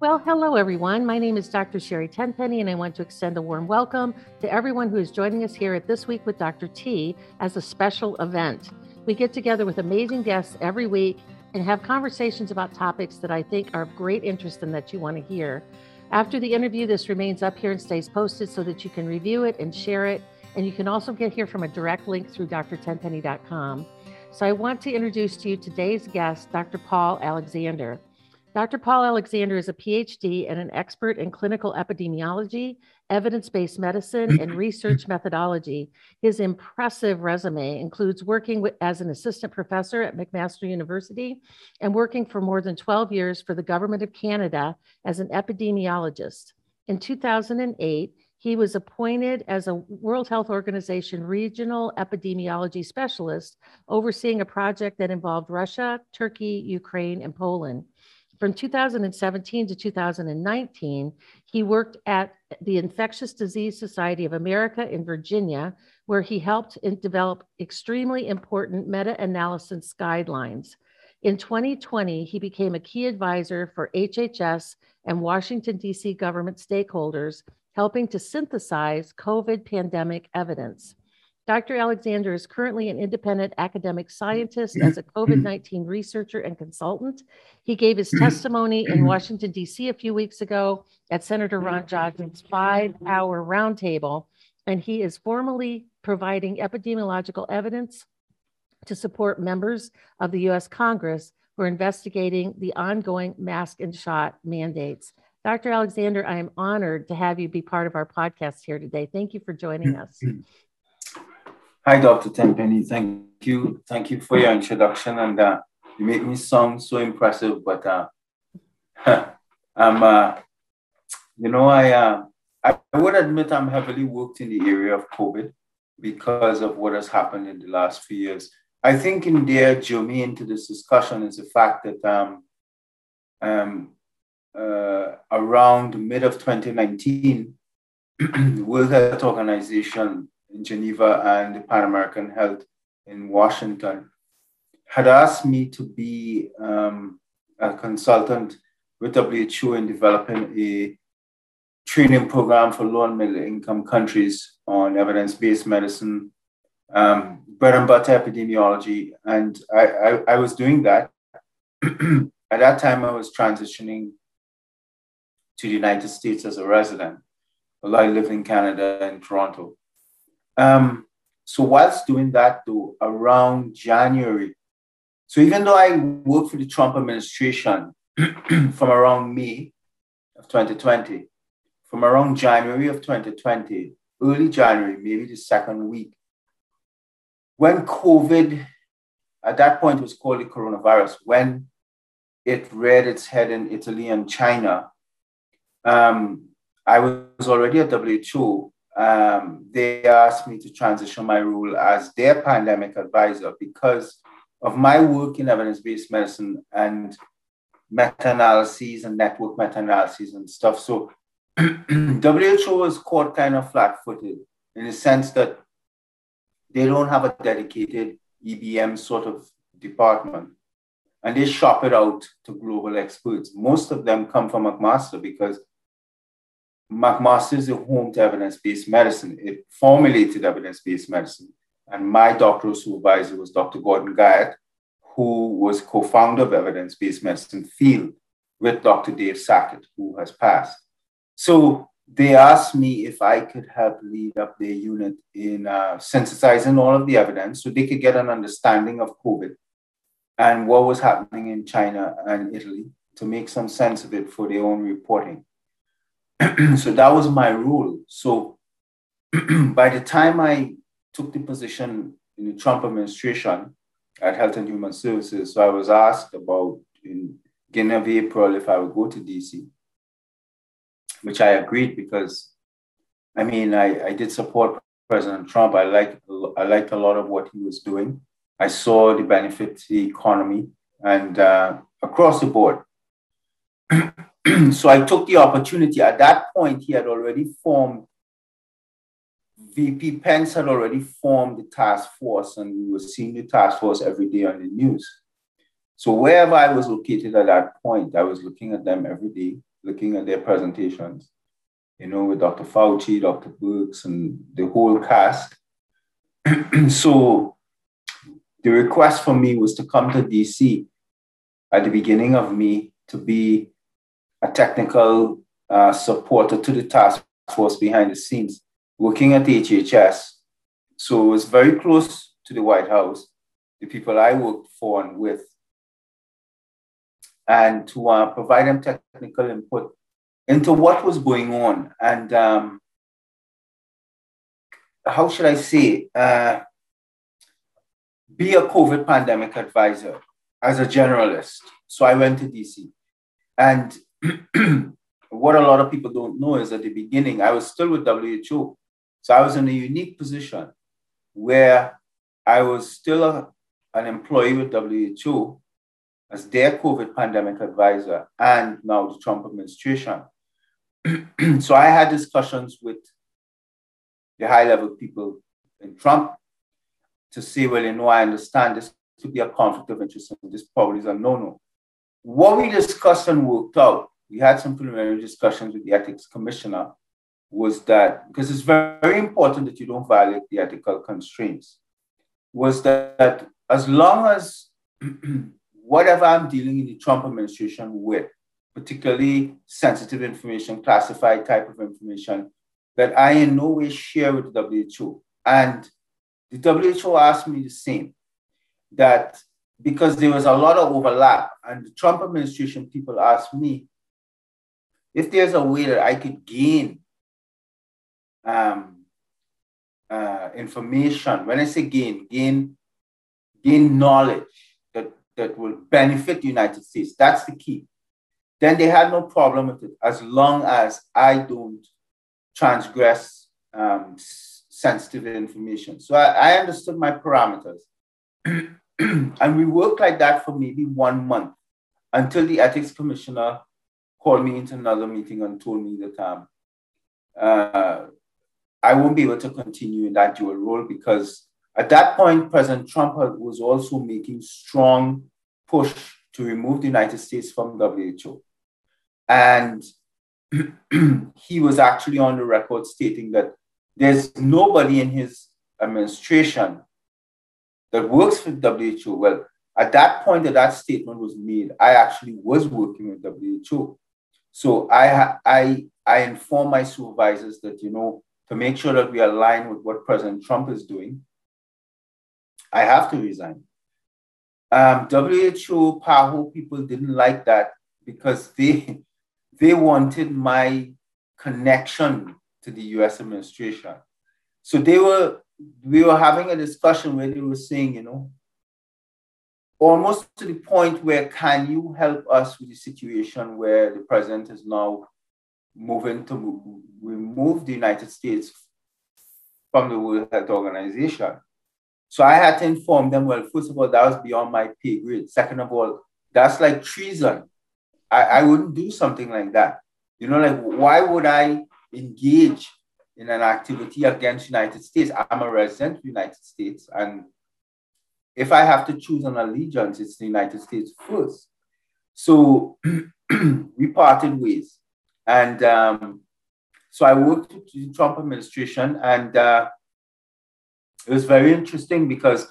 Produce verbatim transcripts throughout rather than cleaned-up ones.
Well, hello, everyone. My name is Doctor Sherry Tenpenny, and I want to extend a warm welcome to everyone who is joining us here at This Week with Doctor T as a special event. We get together with amazing guests every week and have conversations about topics that I think are of great interest and that you want to hear. After the interview, this remains up here and stays posted so that you can review it and share it. And you can also get here from a direct link through d r tenpenny dot com. So I want to introduce to you today's guest, Doctor Paul Alexander. Doctor Paul Alexander is a P H D and an expert in clinical epidemiology, evidence-based medicine, and research methodology. His impressive resume includes working with, as an assistant professor at McMaster University and working for more than twelve years for the Government of Canada as an epidemiologist. In two thousand eight, he was appointed as a World Health Organization regional epidemiology specialist, overseeing a project that involved Russia, Turkey, Ukraine, and Poland. From two thousand seventeen to two thousand nineteen, he worked at the Infectious Disease Society of America in Virginia, where he helped develop extremely important meta-analysis guidelines. In twenty twenty, he became a key advisor for H H S and Washington, D C government stakeholders, helping to synthesize COVID pandemic evidence. Doctor Alexander is currently an independent academic scientist as a COVID nineteen researcher and consultant. He gave his testimony in Washington, D C a few weeks ago at Senator Ron Johnson's five-hour roundtable, and he is formally providing epidemiological evidence to support members of the U S Congress who are investigating the ongoing mask and shot mandates. Doctor Alexander, I am honored to have you be part of our podcast here today. Thank you for joining us. Hi, Doctor Tenpenny. Thank you. Thank you for your introduction. And uh, you make me sound so impressive, but uh, I'm, uh, you know, I, uh, I would admit I'm heavily worked in the area of COVID because of what has happened in the last few years. I think in there, germane to this discussion is the fact that um, um, uh, around the mid of twenty nineteen, the World Health Organization in Geneva and the Pan American Health in Washington had asked me to be um, a consultant with W H O in developing a training program for low and middle income countries on evidence-based medicine, um, bread and butter epidemiology. And I, I, I was doing that. At that time, I was transitioning to the United States as a resident, although I lived in Canada and Toronto. Um, so whilst doing that, though, around January, so even though I worked for the Trump administration from around May of twenty twenty, from around January of twenty twenty, early January, maybe the second week, when COVID, at that point it was called the coronavirus, when it reared its head in Italy and China, um, I was already at W H O. Um, they asked me to transition my role as their pandemic advisor because of my work in evidence-based medicine and meta-analyses and network meta-analyses and stuff. So W H O was caught kind of flat-footed in the sense that they don't have a dedicated E B M sort of department, and they shop it out to global experts. Most of them come from McMaster because McMaster is the home to evidence-based medicine. It formulated evidence-based medicine. And my doctoral supervisor was Doctor Gordon Guyatt, who was co-founder of evidence-based medicine field with Doctor Dave Sackett, who has passed. So they asked me if I could help lead up their unit in uh, synthesizing all of the evidence so they could get an understanding of COVID and what was happening in China and Italy to make some sense of it for their own reporting. So that was my role. So by the time I took the position in the Trump administration at Health and Human Services, so I was asked about in beginning of April if I would go to D C, which I agreed because, I mean, I, I did support President Trump. I liked, I liked a lot of what he was doing. I saw the benefit to the economy and uh, across the board. So I took the opportunity. At that point, he had already formed, V P Pence had already formed the task force, and we were seeing the task force every day on the news. So wherever I was located at that point, I was looking at them every day, looking at their presentations, you know, with Doctor Fauci, Doctor Birx, and the whole cast. So the request for me was to come to D C at the beginning of May to be a technical uh, supporter to the task force behind the scenes, working at H H S. So it was very close to the White House, the people I worked for and with, and to uh, provide them technical input into what was going on. And um, how should I say, uh, be a COVID pandemic advisor as a generalist. So I went to D C. And what a lot of people don't know is at the beginning, I was still with W H O. So I was in a unique position where I was still a, an employee with W H O as their COVID pandemic advisor and now the Trump administration. So I had discussions with the high level people in Trump to say, well, you know, I understand this could be a conflict of interest and this probably is a no-no. What we discussed and worked out, we had some preliminary discussions with the ethics commissioner, was that, because it's very, very important that you don't violate the ethical constraints, was that, that as long as whatever I'm dealing in the Trump administration with, particularly sensitive information, classified type of information, that I in no way share with the W H O. And the W H O asked me the same, that because there was a lot of overlap, and the Trump administration people asked me if there's a way that I could gain um, uh, information. When I say gain, gain, gain knowledge that, that will benefit the United States. That's the key. Then they had no problem with it as long as I don't transgress um, sensitive information. So I, I understood my parameters. And we worked like that for maybe one month until the ethics commissioner called me into another meeting and told me that um, uh, I won't be able to continue in that dual role, because at that point, President Trump was also making strong push to remove the United States from W H O. And he was actually on the record stating that there's nobody in his administration that works for W H O. Well, at that point that that statement was made, I actually was working with W H O. So I, I, I informed my supervisors that, you know, to make sure that we align with what President Trump is doing, I have to resign. Um, W H O, PAHO people didn't like that because they, they wanted my connection to the U S administration. So they were, we were having a discussion where they were saying, you know, almost to the point where, can you help us with the situation where the president is now moving to move, remove the United States from the World Health Organization? So I had to inform them, well, first of all, that was beyond my pay grade. Second of all, that's like treason. I, I wouldn't do something like that. You know, like, why would I engage in an activity against the United States? I'm a resident of the United States. And if I have to choose an allegiance, it's the United States first. So we parted ways. And um, so I worked with the Trump administration, and uh, it was very interesting because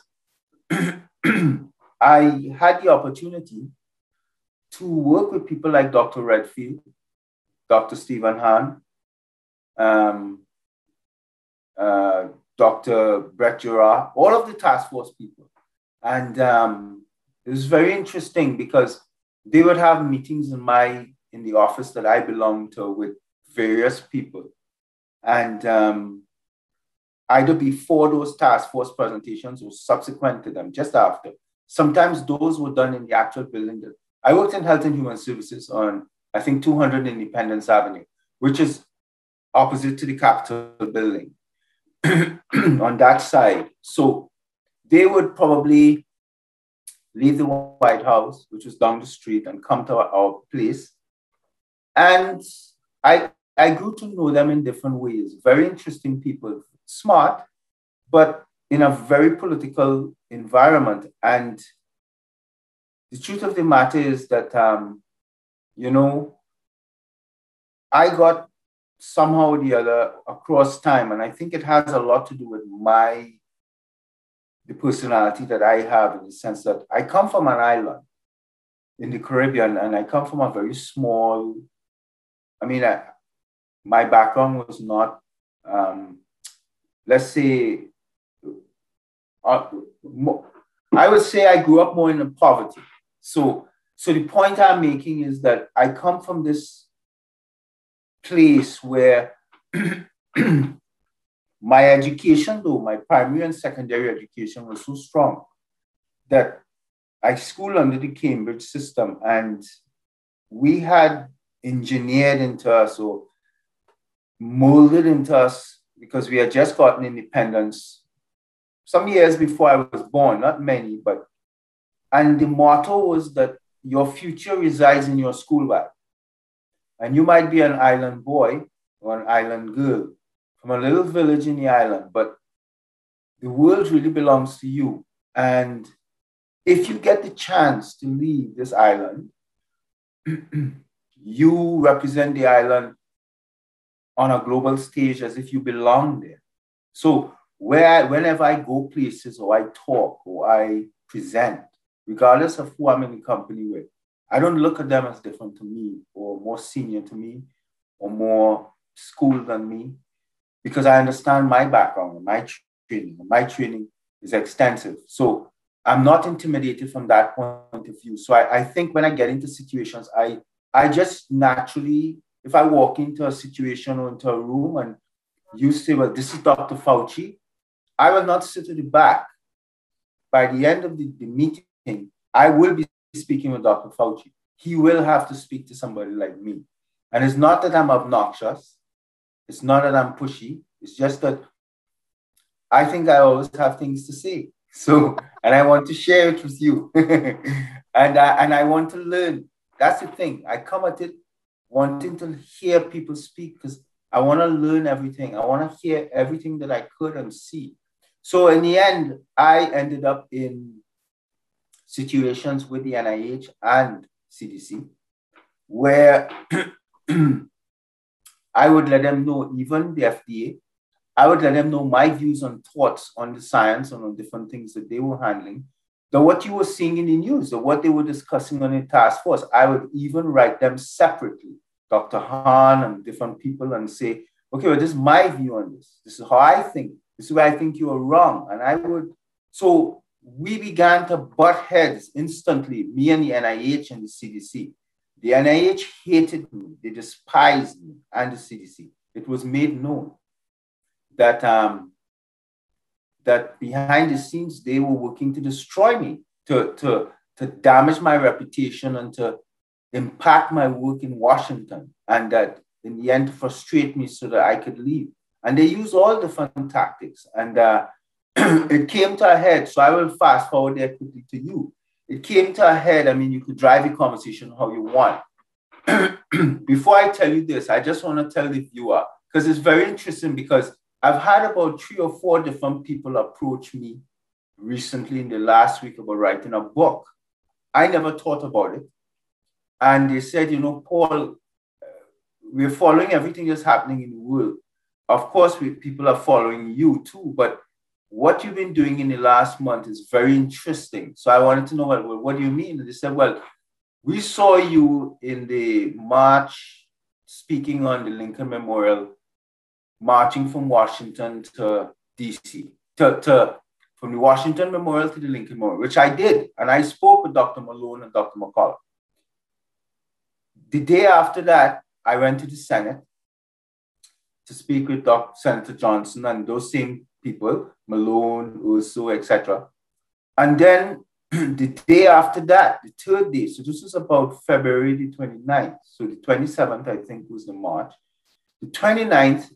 I had the opportunity to work with people like Doctor Redfield, Doctor Stephen Hahn, um, uh, Doctor Brett Giroir, all of the task force people. And um, it was very interesting because they would have meetings in my in the office that I belonged to with various people. And um, either before those task force presentations or subsequent to them, just after. Sometimes those were done in the actual building. That I worked in Health and Human Services on, I think, two hundred Independence Avenue, which is opposite to the Capitol building on that side. So they would probably leave the White House, which was down the street, and come to our, our place. And I, I grew to know them in different ways. Very interesting people, smart, but in a very political environment. And the truth of the matter is that, um, you know, I got somehow or the other across time, and I think it has a lot to do with my, the personality that I have, in the sense that I come from an island in the Caribbean, and I come from a very small, I mean, I, my background was not, um, let's say, uh, more, I would say I grew up more in poverty. So, so the point I'm making is that I come from this place where my education, though, my primary and secondary education was so strong that I schooled under the Cambridge system, and we had engineered into us or molded into us, because we had just gotten independence some years before I was born, not many, but, and the motto was that your future resides in your school bag. And you might be an island boy or an island girl from a little village in the island, but the world really belongs to you. And if you get the chance to leave this island, you represent the island on a global stage as if you belong there. So where, whenever I go places or I talk or I present, regardless of who I'm in the company with, I don't look at them as different to me or more senior to me or more schooled than me, because I understand my background and my training. And my training is extensive. So I'm not intimidated from that point of view. So I, I think when I get into situations, I, I just naturally, if I walk into a situation or into a room and you say, well, this is Doctor Fauci, I will not sit at the back. By the end of the, the meeting, I will be speaking with Doctor Fauci. He will have to speak to somebody like me. And it's not that I'm obnoxious. It's not that I'm pushy. It's just that I think I always have things to say. So, and I want to share it with you. and, I, and I want to learn. That's the thing. I come at it wanting to hear people speak, because I want to learn everything. I want to hear everything that I could and see. So in the end, I ended up in situations with the N I H and C D C where I would let them know, even the F D A, I would let them know my views and thoughts on the science and on different things that they were handling. The what you were seeing in the news, or what they were discussing on the task force, I would even write them separately, Doctor Hahn and different people, and say, okay, well, this is my view on this. This is how I think. This is where I think you are wrong. And I would, so we began to butt heads instantly, me and the N I H and the C D C. The N I H hated me. They despised me and the C D C. It was made known that, um, that behind the scenes, they were working to destroy me, to, to, to damage my reputation and to impact my work in Washington. And that in the end, to frustrate me so that I could leave. And they used all different tactics. And uh, it came to a head. So I will fast forward there quickly to you. It came to a head. I mean, you could drive the conversation how you want. Before I tell you this, I just want to tell the viewer, because it's very interesting, because I've had about three or four different people approach me recently in the last week about writing a book. I never thought about it. And they said, you know, Paul, we're following everything that's happening in the world. Of course, we, people are following you too, but what you've been doing in the last month is very interesting. So I wanted to know, well, what do you mean? And they said, well, we saw you in the march speaking on the Lincoln Memorial, marching from Washington to D C, to, to, from the Washington Memorial to the Lincoln Memorial, which I did. And I spoke with Doctor Malone and Doctor McCullough. The day after that, I went to the Senate to speak with Doctor Senator Johnson and those same people, Malone, Urso, et cetera. And then the day after that, the third day, so this was about February the twenty-ninth. So the twenty-seventh, I think, was the march. The twenty-ninth,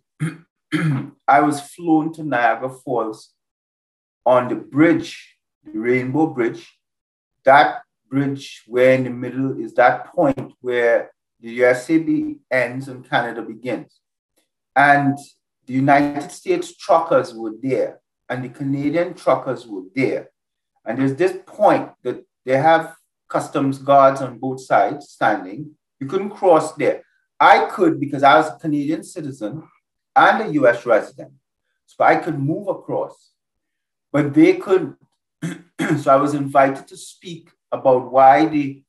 I was flown to Niagara Falls on the bridge, the Rainbow Bridge. That bridge where in the middle is that point where the U S A ends and Canada begins. And the United States truckers were there and the Canadian truckers were there. And there's this point that they have customs guards on both sides standing. You couldn't cross there. I could, because I was a Canadian citizen and a U S resident, so I could move across, but they could. So I was invited to speak about why the,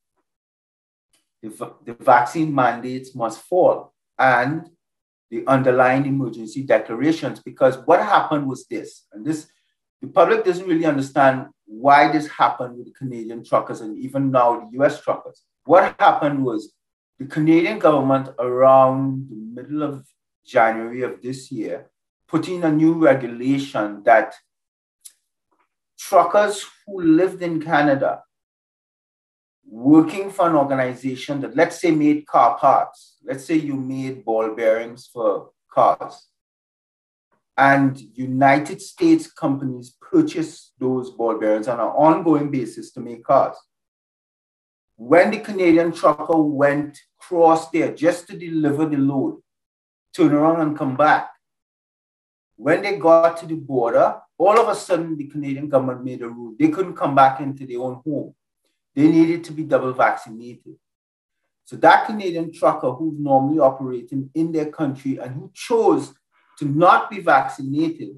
the, the vaccine mandates must fall and the underlying emergency declarations, because what happened was this, and this, the public doesn't really understand why this happened with the Canadian truckers and even now the U S truckers. What happened was the Canadian government around the middle of January of this year put in a new regulation that truckers who lived in Canada working for an organization that, let's say, made car parts, let's say you made ball bearings for cars, and United States companies purchase those ball bearings on an ongoing basis to make cars. When the Canadian trucker went cross there just to deliver the load, turn around and come back, when they got to the border, all of a sudden the Canadian government made a rule. They couldn't come back into their own home. They needed to be double vaccinated. So that Canadian trucker who's normally operating in their country and who chose to not be vaccinated,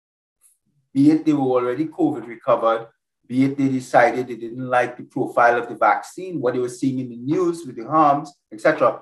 be it they were already COVID recovered, be it they decided they didn't like the profile of the vaccine, what they were seeing in the news with the harms, et cetera.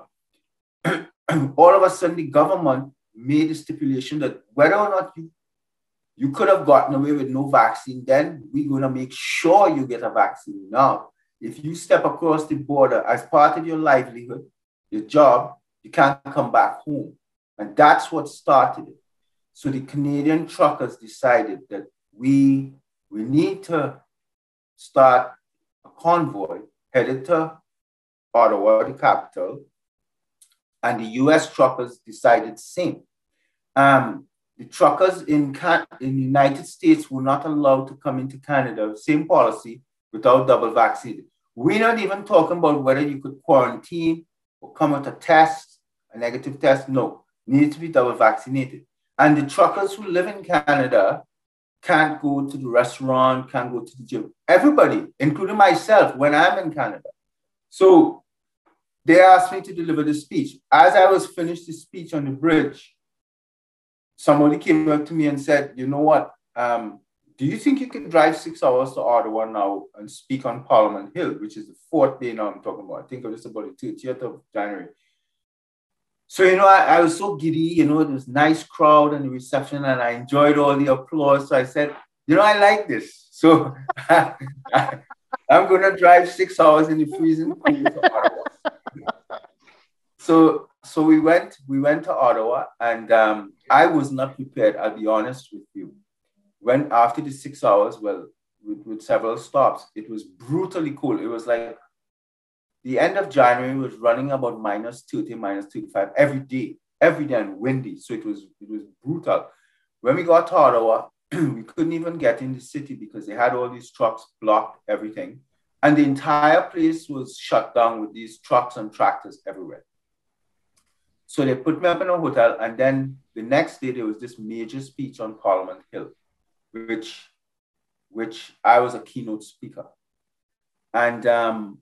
All of a sudden, the government made a stipulation that whether or not you, you could have gotten away with no vaccine, then we're going to make sure you get a vaccine now. If you step across the border as part of your livelihood, your job, you can't come back home. And that's what started it. So the Canadian truckers decided that we, we need to start a convoy headed to Ottawa, the capital, and the U S truckers decided the same. Um, the truckers in, Can- in the United States were not allowed to come into Canada, same policy, without double vaccinated. We're not even talking about whether you could quarantine or come with a test, a negative test. No, need to be double vaccinated. And the truckers who live in Canada can't go to the restaurant, can't go to the gym. Everybody, including myself, when I'm in Canada. So they asked me to deliver the speech. As I was finished the speech on the bridge, somebody came up to me and said, you know what, um, do you think you can drive six hours to Ottawa now and speak on Parliament Hill, which is the fourth day now I'm talking about. I think it was about the thirtieth of January. So, you know, I, I was so giddy, you know, there was a nice crowd and the reception, and I enjoyed all the applause. So I said, you know, I like this. So I, I'm going to drive six hours in the freezing cold to Ottawa. So, so we went, we went to Ottawa, and um, I was not prepared, I'll be honest with you. When after the six hours, well, with, with several stops, it was brutally cold. It was like the end of January was running about minus thirty, minus thirty-five every day, every day, and windy. So it was, it was brutal. When we got to Ottawa, we couldn't even get in the city because they had all these trucks blocked everything. And the entire place was shut down with these trucks and tractors everywhere. So they put me up in a hotel, and then the next day there was this major speech on Parliament Hill, which, which I was a keynote speaker. And um,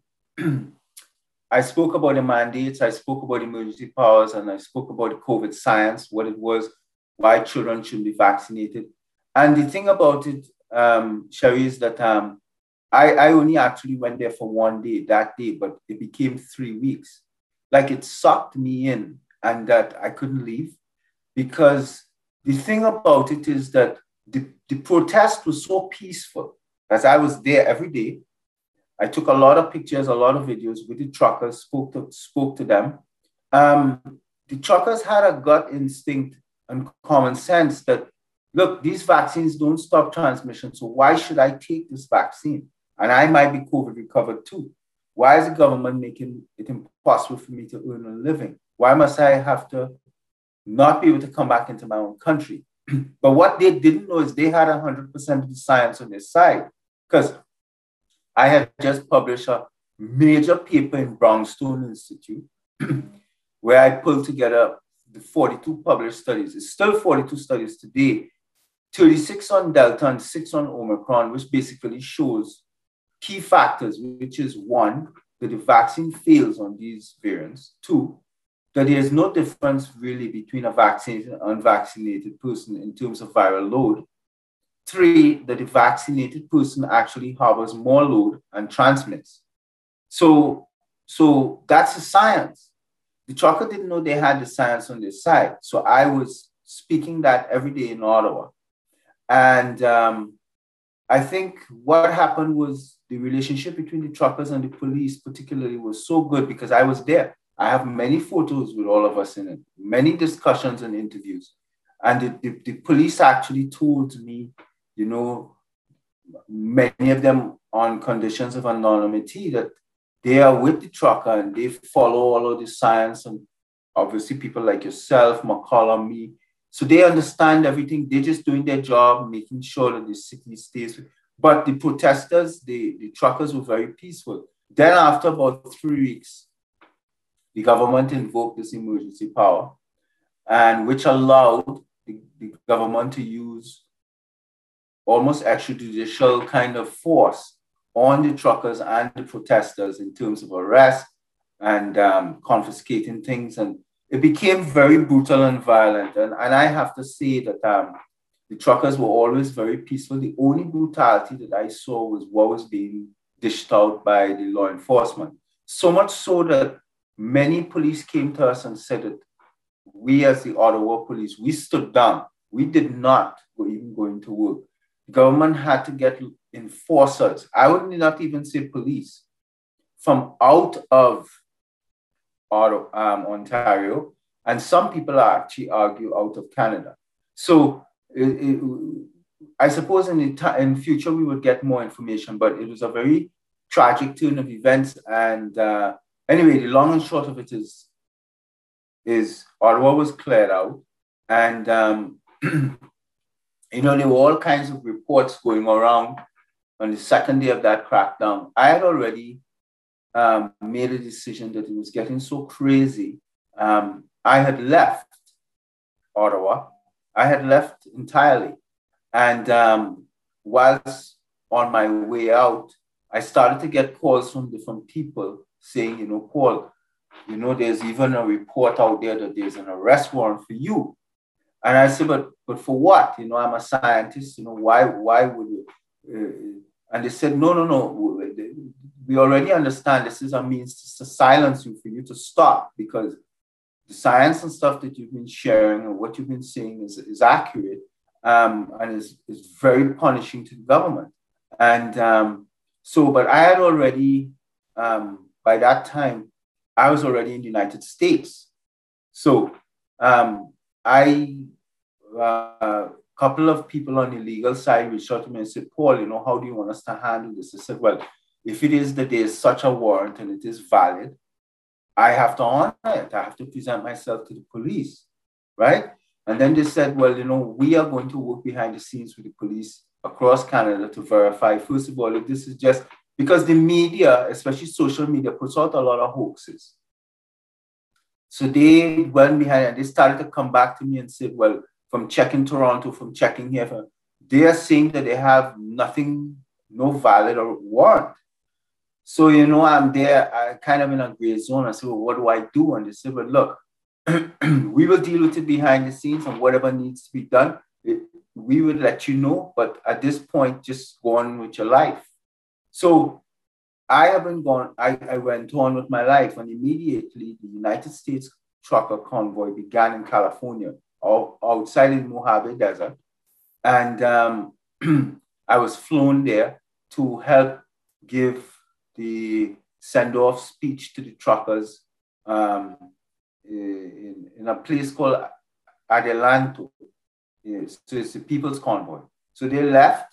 I spoke about the mandates, I spoke about emergency powers, and I spoke about the COVID science, what it was, why children shouldn't be vaccinated. And the thing about it, um, Sherry, is that um, I, I only actually went there for one day, that day, but it became three weeks. Like it sucked me in, and that I couldn't leave, because the thing about it is that the, the protest was so peaceful, as I was there every day. I took a lot of pictures, a lot of videos with the truckers, spoke to, spoke to them. Um, the truckers had a gut instinct and common sense that, look, these vaccines don't stop transmission, so why should I take this vaccine? And I might be COVID recovered too. Why is the government making it impossible for me to earn a living? Why must I have to not be able to come back into my own country? But what they didn't know is they had one hundred percent of the science on their side, because I had just published a major paper in Brownstone Institute where I pulled together the forty-two published studies. It's still forty-two studies today, thirty-six on Delta and six on Omicron, which basically shows key factors, which is one, that the vaccine fails on these variants. Two, that there is no difference really between a vaccinated and unvaccinated person in terms of viral load. Three, that the vaccinated person actually harbors more load and transmits. So, so that's the science. The trucker didn't know they had the science on their side. So I was speaking that every day in Ottawa. And um, I think what happened was the relationship between the truckers and the police particularly was so good because I was there. I have many photos with all of us in it, many discussions and interviews. And the, the, the police actually told me, you know, many of them on conditions of anonymity, that they are with the trucker and they follow all of the science, and obviously people like yourself, McCollum, me. So they understand everything. They're just doing their job, making sure that the city stays. But the protesters, the, the truckers were very peaceful. Then after about three weeks, the government invoked this emergency power, and which allowed the, the government to use almost extrajudicial kind of force on the truckers and the protesters in terms of arrest and um, confiscating things. And it became very brutal and violent. And, and I have to say that um, the truckers were always very peaceful. The only brutality that I saw was what was being dished out by the law enforcement. So much so that many police came to us and said that we as the Ottawa police, we stood down. We did not go, even go into work. The government had to get enforcers. I would not even say police, from out of Ottawa, um, Ontario, and some people actually argue out of Canada. So it, it, I suppose in the in future we would get more information, but it was a very tragic turn of events. And uh, anyway, the long and short of it is, is Ottawa was cleared out, and um, you know, there were all kinds of reports going around on the second day of that crackdown. I had already um, made a decision that it was getting so crazy. Um, I had left Ottawa. I had left entirely. And um, whilst on my way out, I started to get calls from different people saying, you know, Paul, you know, there's even a report out there that there's an arrest warrant for you. And I said, but but for what? You know, I'm a scientist. You know, why why would you? Uh, and they said, no, no, no. We already understand this is a means to silence you, for you to stop, because the science and stuff that you've been sharing and what you've been saying is, is accurate, um, and is, is very punishing to the government. And um, so, but I had already, um, by that time, I was already in the United States. So um, I, uh, a couple of people on the legal side reached out to me and said, Paul, you know, how do you want us to handle this? I said, well, if it is that there is such a warrant and it is valid, I have to honor it. I have to present myself to the police, right? And then they said, well, you know, we are going to work behind the scenes with the police across Canada to verify, first of all, if this is just, because the media, especially social media, puts out a lot of hoaxes. So they went behind and they started to come back to me and said, well, from checking Toronto, from checking here, they are saying that they have nothing, no valid or warrant. So, you know, I'm there, I kind of in a gray zone. I said, well, what do I do? And they said, well, look, we will deal with it behind the scenes, and whatever needs to be done, it, we will let you know. But at this point, just go on with your life. So I haven't gone, I, I went on with my life, and immediately the United States trucker convoy began in California, outside in Mojave Desert. And um, I was flown there to help give the send-off speech to the truckers um, in, in a place called Adelanto. Yes, so it's the People's Convoy. So they left,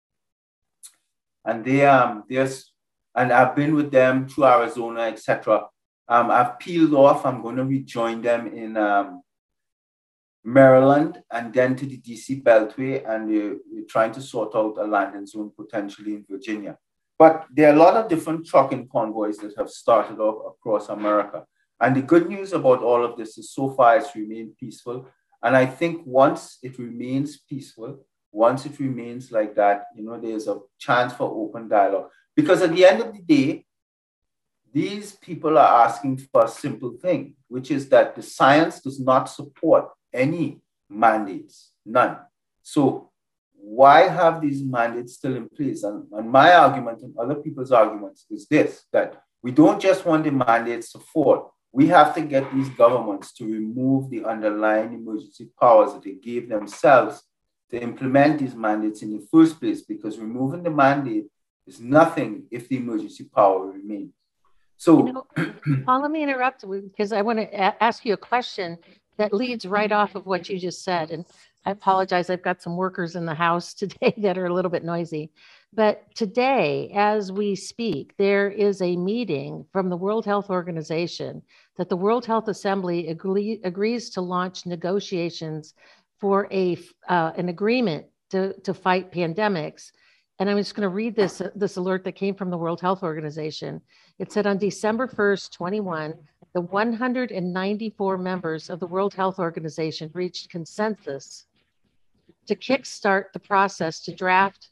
and they um there's and I've been with them through Arizona, et cetera. Um, I've peeled off. I'm going to rejoin them in um, Maryland, and then to the D C Beltway, and we're, we're trying to sort out a landing zone potentially in Virginia. But there are a lot of different trucking convoys that have started off across America. And the good news about all of this is so far it's remained peaceful. And I think once it remains peaceful, once it remains like that, you know, there's a chance for open dialogue. Because at the end of the day, these people are asking for a simple thing, which is that the science does not support any mandates, none. So why have these mandates still in place? And, and my argument and other people's arguments is this, that we don't just want the mandates to fall. We have to get these governments to remove the underlying emergency powers that they gave themselves to implement these mandates in the first place, because removing the mandate is nothing if the emergency power remains. So, you know, Paul, let me interrupt because I want to a- ask you a question that leads right off of what you just said. And I apologize, I've got some workers in the house today that are a little bit noisy. But today, as we speak, there is a meeting from the World Health Organization that the World Health Assembly agree, agrees to launch negotiations for a uh, an agreement to, to fight pandemics. And I'm just going to read this, this alert that came from the World Health Organization. It said on December first, twenty-one, the one hundred ninety-four members of the World Health Organization reached consensus to kickstart the process to draft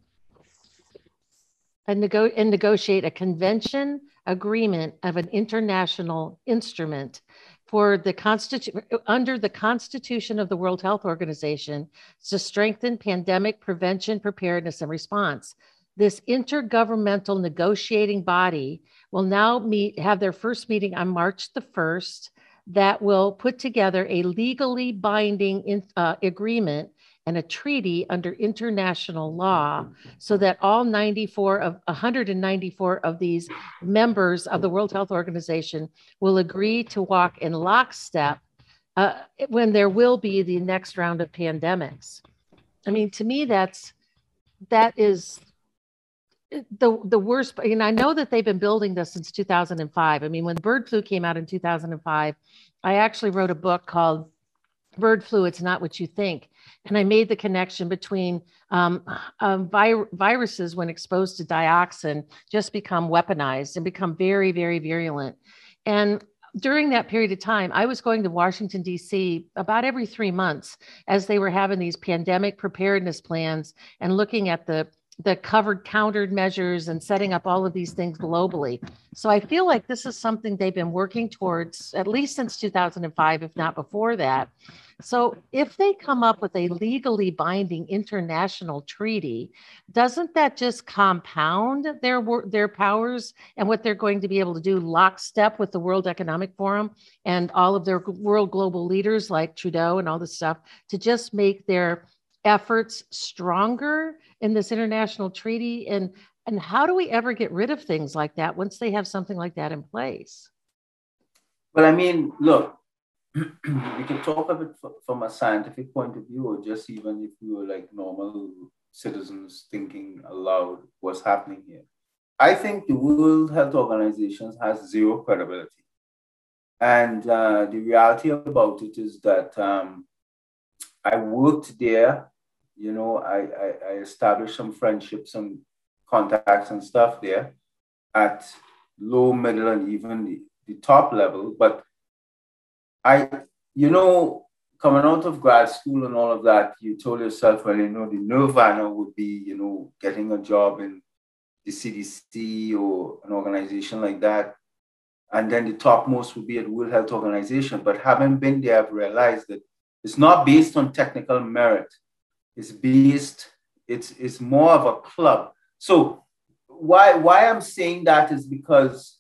and, nego- and negotiate a convention agreement of an international instrument for the constitu- under the Constitution of the World Health Organization to strengthen pandemic prevention, preparedness, and response. This intergovernmental negotiating body will now meet, have their first meeting on March the first, that will put together a legally binding in, uh, agreement and a treaty under international law so that all ninety-four of one hundred ninety-four of these members of the World Health Organization will agree to walk in lockstep uh, when there will be the next round of pandemics. I mean, to me, that's, that is the, the worst. And I know that they've been building this since two thousand five. I mean, when bird flu came out in two thousand five, I actually wrote a book called Bird Flu, It's Not What You Think. And I made the connection between um, um, vi- viruses, when exposed to dioxin, just become weaponized and become very, very virulent. And during that period of time, I was going to Washington, D C about every three months as they were having these pandemic preparedness plans and looking at the the covered countered measures and setting up all of these things globally. So I feel like this is something they've been working towards at least since two thousand five, if not before that. So if they come up with a legally binding international treaty, doesn't that just compound their their powers and what they're going to be able to do lockstep with the World Economic Forum and all of their world global leaders like Trudeau and all this stuff to just make their efforts stronger in this international treaty? And, and how do we ever get rid of things like that once they have something like that in place? Well, I mean, look, we can talk of it from a scientific point of view, or just even if we were like normal citizens thinking aloud what's happening here. I think the World Health Organization has zero credibility. And uh, the reality about it is that um, I worked there, you know, I, I, I established some friendships and contacts and stuff there at low, middle, and even the, the top level. But I, you know, coming out of grad school and all of that, you told yourself, well, you know, the nirvana would be, you know, getting a job in the C D C or an organization like that. And then the topmost would be at World Health Organization. But having been there, I've realized that it's not based on technical merit. It's based, it's, it's more of a club. So why, why I'm saying that is because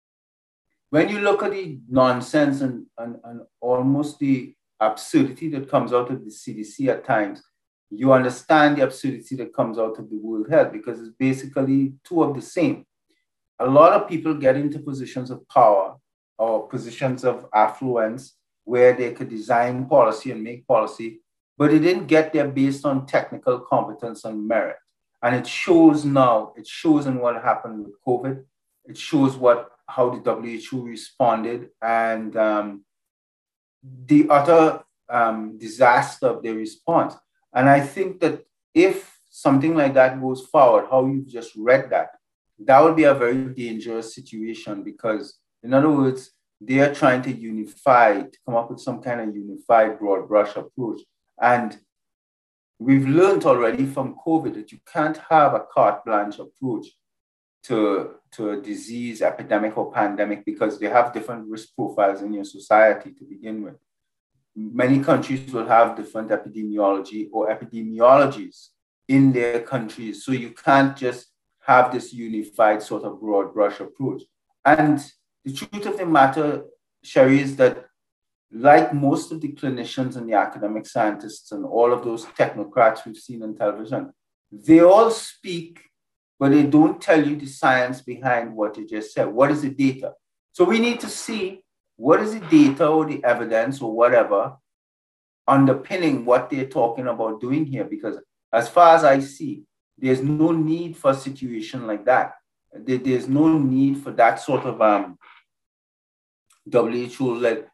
when you look at the nonsense and, and, and almost the absurdity that comes out of the C D C at times, you understand the absurdity that comes out of the World Health, because it's basically two of the same. A lot of people get into positions of power or positions of affluence where they could design policy and make policy, but they didn't get there based on technical competence and merit. And it shows now, it shows in what happened with COVID. It shows what how the W H O responded and um, the utter um, disaster of their response. And I think that if something like that goes forward, how you've just read that, that would be a very dangerous situation, because in other words, they are trying to unify, to come up with some kind of unified broad brush approach. And we've learned already from COVID that you can't have a carte blanche approach to, to a disease, epidemic or pandemic, because they have different risk profiles in your society to begin with. Many countries will have different epidemiology or epidemiologies in their countries. So you can't just have this unified sort of broad brush approach. And the truth of the matter, Sherry, is that like most of the clinicians and the academic scientists and all of those technocrats we've seen on television, they all speak, but they don't tell you the science behind what you just said. What is the data? So we need to see what is the data or the evidence or whatever underpinning what they're talking about doing here, because as far as I see, there's no need for a situation like that. There's no need for that sort of um, W H O-led.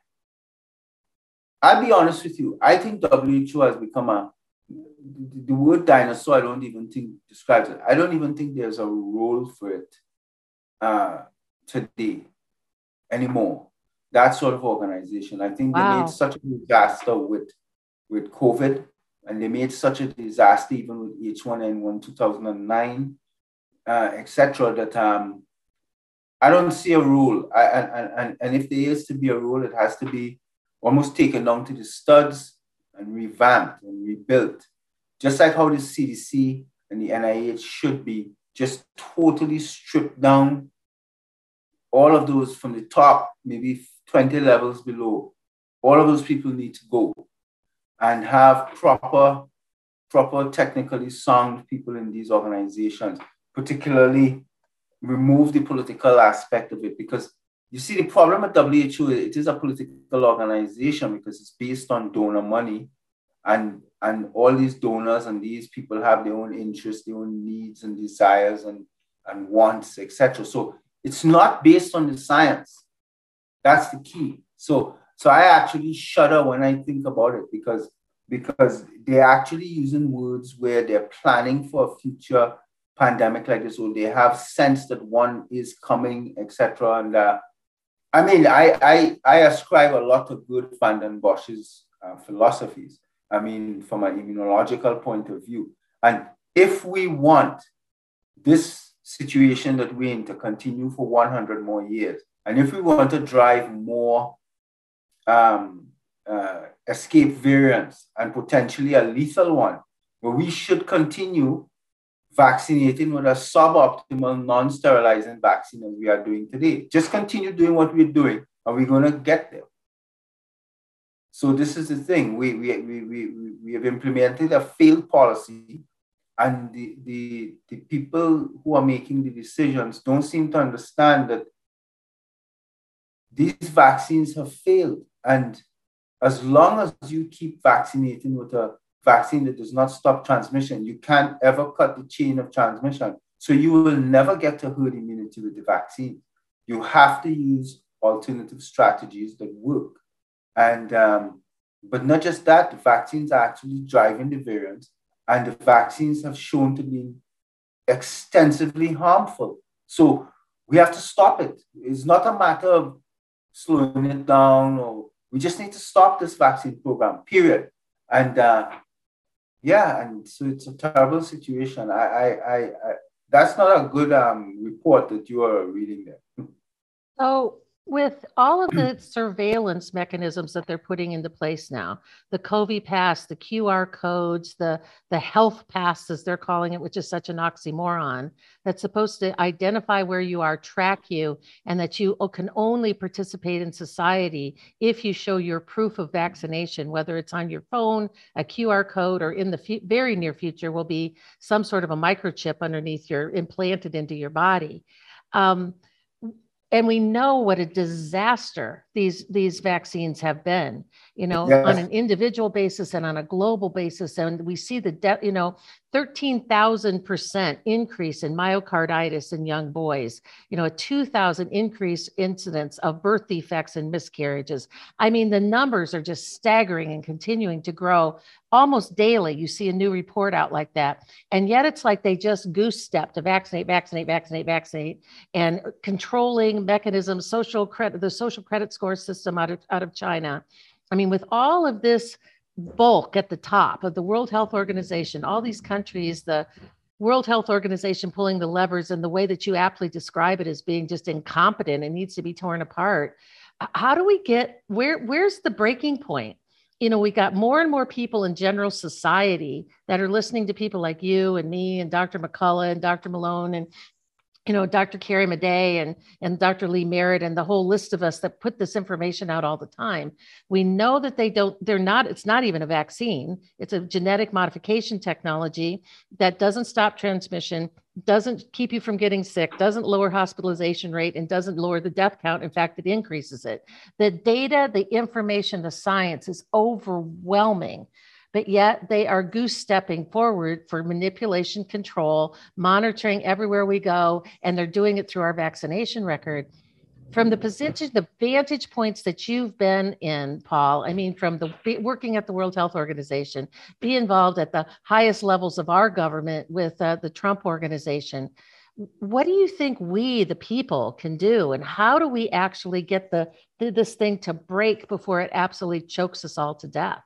I'll be honest with you, I think W H O has become a, the word dinosaur, I don't even think describes it. I don't even think there's a role for it uh, today anymore. That sort of organization. I think wow. They made such a disaster with, with COVID, and they made such a disaster even with H one N one two thousand nine, uh, et cetera, that um, I don't see a rule. I, and, and, and if there is to be a rule, it has to be almost taken down to the studs and revamped and rebuilt. Just like how the C D C and the N I H should be just totally stripped down. All of those from the top, maybe twenty levels below, all of those people need to go and have proper, proper technically sound people in these organizations, particularly remove the political aspect of it. Because you see, the problem with W H O, it is a political organization because it's based on donor money, and, and all these donors and these people have their own interests, their own needs and desires and, and wants, et cetera. So it's not based on the science. That's the key. So, so I actually shudder when I think about it, because, because they're actually using words where they're planning for a future pandemic like this, or they have sense that one is coming, et cetera. And uh, I mean, I, I, I ascribe a lot of good Van den Bosch's uh, philosophies. I mean, from an immunological point of view. And if we want this situation that we're in to continue for one hundred more years, and if we want to drive more um, uh, escape variants and potentially a lethal one, well, we should continue vaccinating with a suboptimal non-sterilizing vaccine as we are doing today. Just continue doing what we're doing, and we're going to get there. So this is the thing. We, we, we, we, we have implemented a failed policy, and the, the, the people who are making the decisions don't seem to understand that these vaccines have failed. And as long as you keep vaccinating with a vaccine that does not stop transmission, you can't ever cut the chain of transmission. So you will never get to herd immunity with the vaccine. You have to use alternative strategies that work. And, um, but not just that, the vaccines are actually driving the variants, and the vaccines have shown to be extensively harmful. So we have to stop it. It's not a matter of slowing it down, or we just need to stop this vaccine program, period. And uh, yeah, and so it's a terrible situation. I, I, I, I that's not a good um, report that you are reading there. So with all of the surveillance mechanisms that they're putting into place now, the COVID pass, the Q R codes, the, the health pass, as they're calling it, which is such an oxymoron, that's supposed to identify where you are, track you, and that you can only participate in society if you show your proof of vaccination, whether it's on your phone, a Q R code, or in the f- very near future will be some sort of a microchip underneath your, implanted into your body. Um, And we know what a disaster these, these vaccines have been, you know, yes. on an individual basis and on a global basis. And we see the, de- you know, thirteen thousand percent increase in myocarditis in young boys, you know, a two thousand increase incidence of birth defects and miscarriages. I mean, the numbers are just staggering and continuing to grow almost daily. You see a new report out like that. And yet it's like they just goose step to vaccinate, vaccinate, vaccinate, vaccinate, and controlling mechanisms, social credit, the social credit score system out of, out of China. I mean, with all of this bulk at the top of the World Health Organization, all these countries, the World Health Organization pulling the levers and the way that you aptly describe it as being just incompetent and needs to be torn apart. How do we get, where, where's the breaking point? You know, we got more and more people in general society that are listening to people like you and me and Doctor McCullough and Doctor Malone and, you know, Doctor Carrie Madej and, and Doctor Lee Merritt and the whole list of us that put this information out all the time. We know that they don't, they're not, it's not even a vaccine. It's a genetic modification technology that doesn't stop transmission, doesn't keep you from getting sick, doesn't lower hospitalization rate, and doesn't lower the death count. In fact, it increases it. The data, the information, the science is overwhelming. But yet they are goose stepping forward for manipulation, control, monitoring everywhere we go, and they're doing it through our vaccination record. From the position, the vantage points that you've been in, Paul, I mean, from the working at the World Health Organization, be involved at the highest levels of our government with uh, the Trump organization. What do you think we, the people, can do? And how do we actually get the, this thing to break before it absolutely chokes us all to death?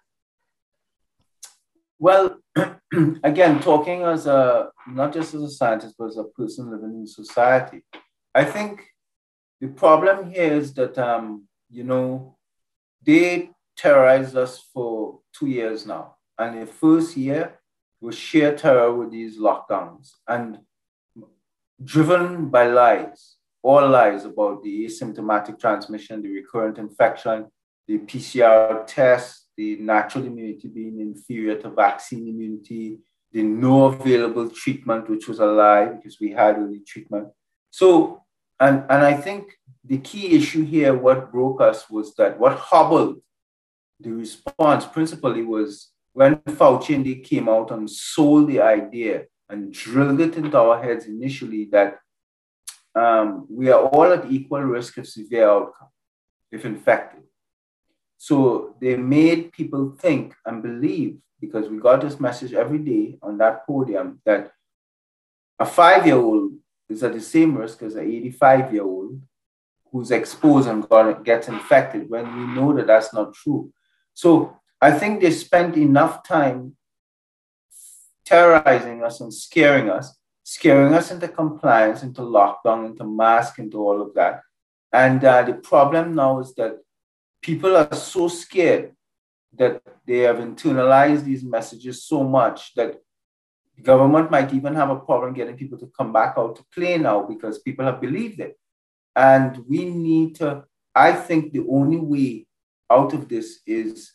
Well, again, talking as a, not just as a scientist, but as a person living in society, I think the problem here is that, um, you know, they terrorized us for two years now. And the first year was sheer terror with these lockdowns and driven by lies, all lies about the asymptomatic transmission, the recurrent infection, the P C R test, the natural immunity being inferior to vaccine immunity, the no available treatment, which was a lie because we had early treatment. So, and, and I think the key issue here, what broke us was that what hobbled the response principally was when Fauci and they came out and sold the idea and drilled it into our heads initially that um, we are all at equal risk of severe outcome if infected. So they made people think and believe, because we got this message every day on that podium, that a five-year-old is at the same risk as an eighty-five-year-old who's exposed and got, gets infected, when we know that that's not true. So I think they spent enough time terrorizing us and scaring us, scaring us into compliance, into lockdown, into mask, into all of that. And uh, the problem now is that people are so scared that they have internalized these messages so much that the government might even have a problem getting people to come back out to play now because people have believed it. And we need to, I think the only way out of this is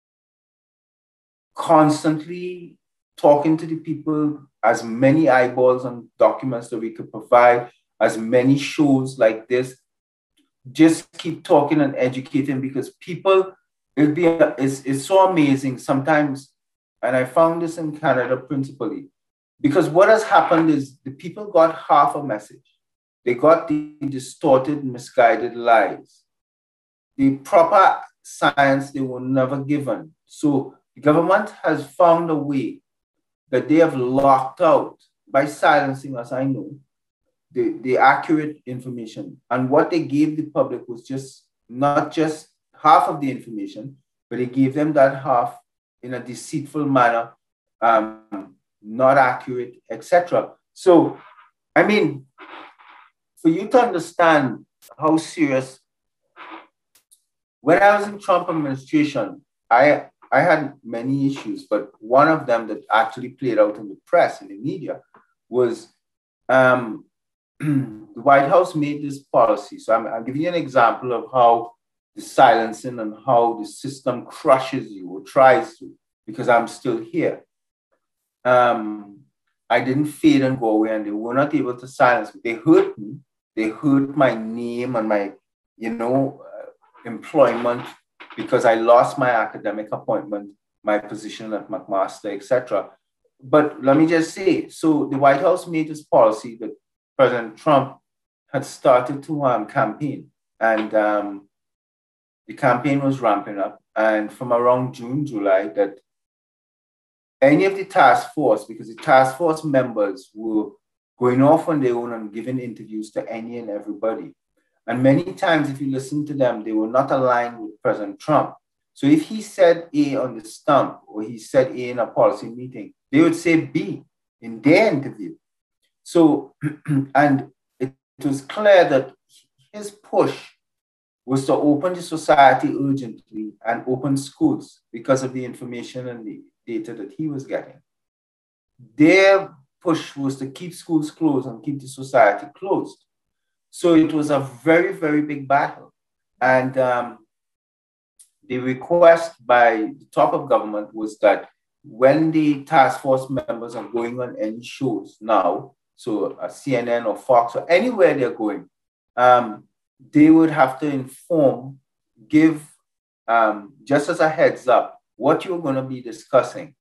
constantly talking to the people, as many eyeballs on documents that we could provide, as many shows like this. Just keep talking and educating, because people, it'll be, it's, it's so amazing sometimes. And I found this in Canada principally, because what has happened is the people got half a message. They got the distorted, misguided lies. The proper science they were never given. So the government has found a way that they have locked out, by silencing us, I know, The, the accurate information. And what they gave the public was just not just half of the information, but they gave them that half in a deceitful manner, um, not accurate, et cetera. So, I mean, for you to understand how serious, when I was in Trump administration, I, I had many issues, but one of them that actually played out in the press, in the media, was um, the White House made this policy. So I'm, I'm giving you an example of how the silencing and how the system crushes you or tries to, because I'm still here. Um, I didn't fade and go away, and they were not able to silence me. They hurt me. They hurt my name and my, you know, uh, employment, because I lost my academic appointment, my position at McMaster, et cetera. But let me just say, so the White House made this policy that President Trump had started to um, campaign, and um, the campaign was ramping up. And from around June, July, that any of the task force, because the task force members were going off on their own and giving interviews to any and everybody. And many times, if you listen to them, they were not aligned with President Trump. So if he said A on the stump, or he said A in a policy meeting, they would say B. in their interview. So, and it, it was clear that his push was to open the society urgently and open schools because of the information and the data that he was getting. Their push was to keep schools closed and keep the society closed. So it was a very, very big battle. And um, the request by the top of government was that when the task force members are going on any shows now, so a C N N or Fox or anywhere they're going, um, they would have to inform, give, um, just as a heads up, what you're going to be discussing.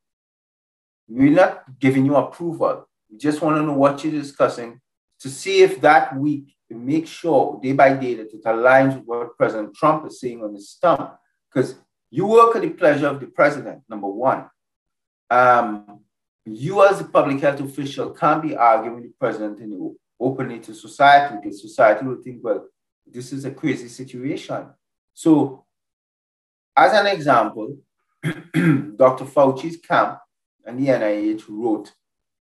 We're not giving you approval. We just want to know what you're discussing to see if that week, to make sure day by day that it aligns with what President Trump is saying on his stump. Because you work at the pleasure of the president, number one. Um, you as a public health official can't be arguing with the president and openly to society, because society will think, well, this is a crazy situation. So as an example, Doctor Fauci's camp and the N I H wrote,